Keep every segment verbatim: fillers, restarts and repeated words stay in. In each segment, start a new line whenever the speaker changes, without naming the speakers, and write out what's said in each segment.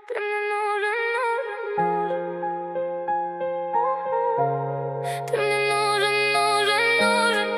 Ты мне нужен, нужен, нужен. Ты мне нужен, нужен,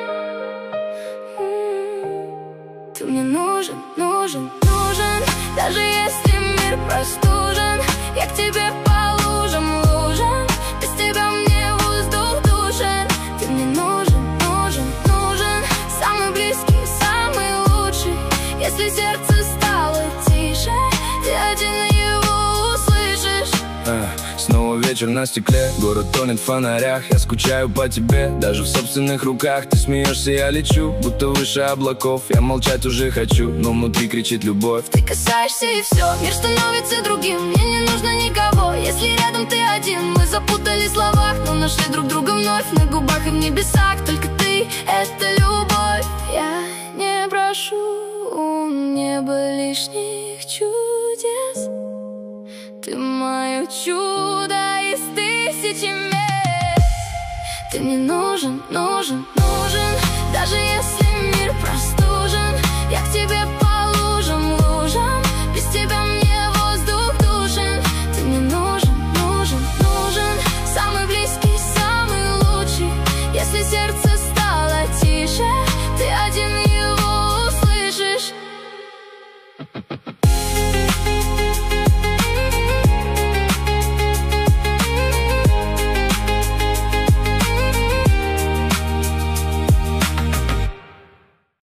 нужен. Ты мне нужен, нужен, нужен. Даже если мир простужен, я к тебе по лужам, лужам. Без тебя мне воздух душен. Ты мне нужен, нужен, нужен. Самый близкий, самый лучший. Если сердце стало тише, ты один его услышишь.
а, Снова вечер на стекле, город тонет в фонарях. Я скучаю по тебе, даже в собственных руках. Ты смеешься, я лечу, будто выше облаков. Я молчать уже хочу, но внутри кричит любовь.
Ты касаешься и все, мир становится другим. Мне не нужно никого, если рядом ты один. Мы запутались в словах, но нашли друг друга вновь. На губах и в небесах только ты, это любовь. Я не прошу у неба лишних чудес. Ты мое чудо из тысячи мест. Ты мне нужен, нужен, нужен.